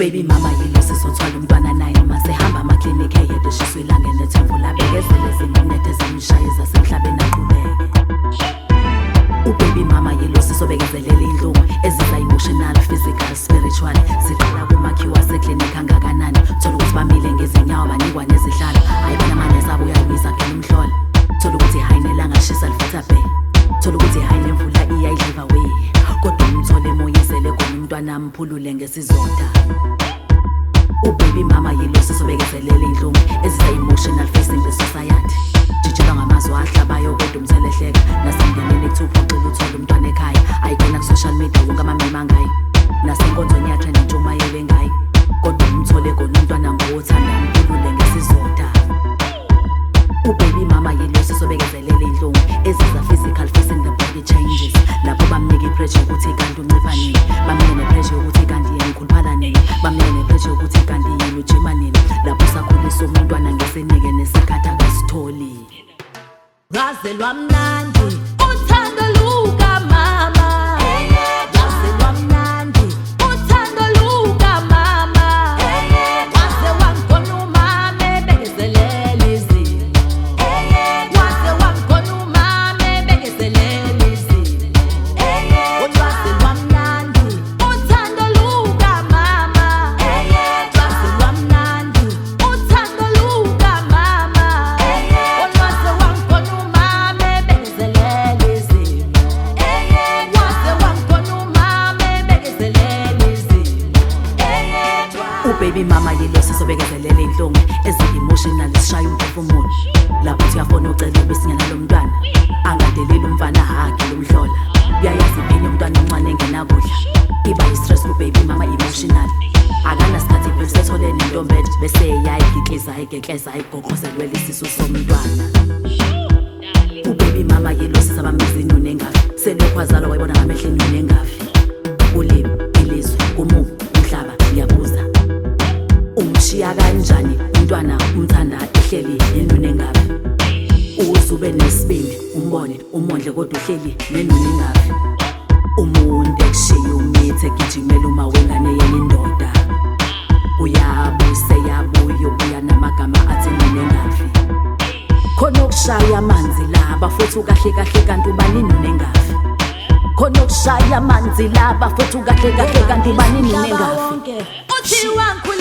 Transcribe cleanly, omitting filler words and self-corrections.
Baby mama yilesi sothwala umntwana naye masehamba amaklinikhi eyedeshiswe ilangeni ethemvula bekezele zinonethe zamshaye zasemhlabeni aqhubeke. Baby mama yilesi sobekezelela inhlungu eziza emotional, physical, spiritual ziqala kumakhiwa seklinikhi angakanani thola ukuthi bamile ngezinyawo banikwa nezihlalo ayibona manje sabo uyayisa phela umhlola thola ukuthi hayinela ngashisa lifutha bhe thola ukuthi hayine mvula iyayidliva away kodwa umthole emoyizele khona umntwana amphulule ngesizotha. Baby mama yilesi sobekezelela inhlungu eziza emotional, facing the society jijela ngamazwi ahlabayo kodwa umthelehleka nasengeneni kuthuphocela uthola umntwana ekhaya ayikena ku social media wonke amamema ngayo nasenkonzweni yakhe nentshumayelo ngayo kodwa umthole khona umntwana ngothanda amphulule ngesizotha. Baby mama yilesi sobekezelela inhlungu eziza physical, facing the body changes lapho bamnika ipressure ukuthi kanti uncipha nini bamnika nepressure ukuthi kanti yena ukhuluphala nini bamnika nepressure ukuthi kanti yena ujima nini lapho sakhulisa umntwana ngesenike nesikhathi akasitholi. Ngazelwa mnandi uthando luka mama ngazelwa mnandi uthando luka mama waze wangona umama bekezelela izimo waze wangona umama bekezelela izimo wazelwa mnandi uthando luka mama wazelwa mnandi uthando luka mama waze wangona umama bekezelela izimo waze wangona umama bekezelela izimo. Baby mama yilesi sobekezelela inhlungu ezi-emotional zishaya umphefumulo lapho uyafona ucela ubesinyana lo mntwana angadeleli umfana hakhe lomhlola uyayazi impini umntwana omncane engenakudla iba yi-stress baby mama emotional akanasikhathi besethole nentombethe bese yayigikliza ayigekleza ayigoqozelwe lesisu somntwana. Baby mama yilesi sabambiza inuni engafi selokhwazalwa wayibona ngamehlo inuni engafi ulimi ilizwe umumo umhlaba uyabuza umshiya kanjani umntwana umthanda ehleli nenuni engafi uzube nesibindi umbone umondle kodwa uhleli nenuni engafi umuntu ekushiya umithe gijimela uma wengane yena indoda uyabuse yabuyo buya namagama athi nini engafi khona ukushaya amanzi laba futhi kahle kahle kanti ubanini nengafi khona ukushaya amanzi laba futhi kahle kahle kanti ubanini nengafi uthi wangu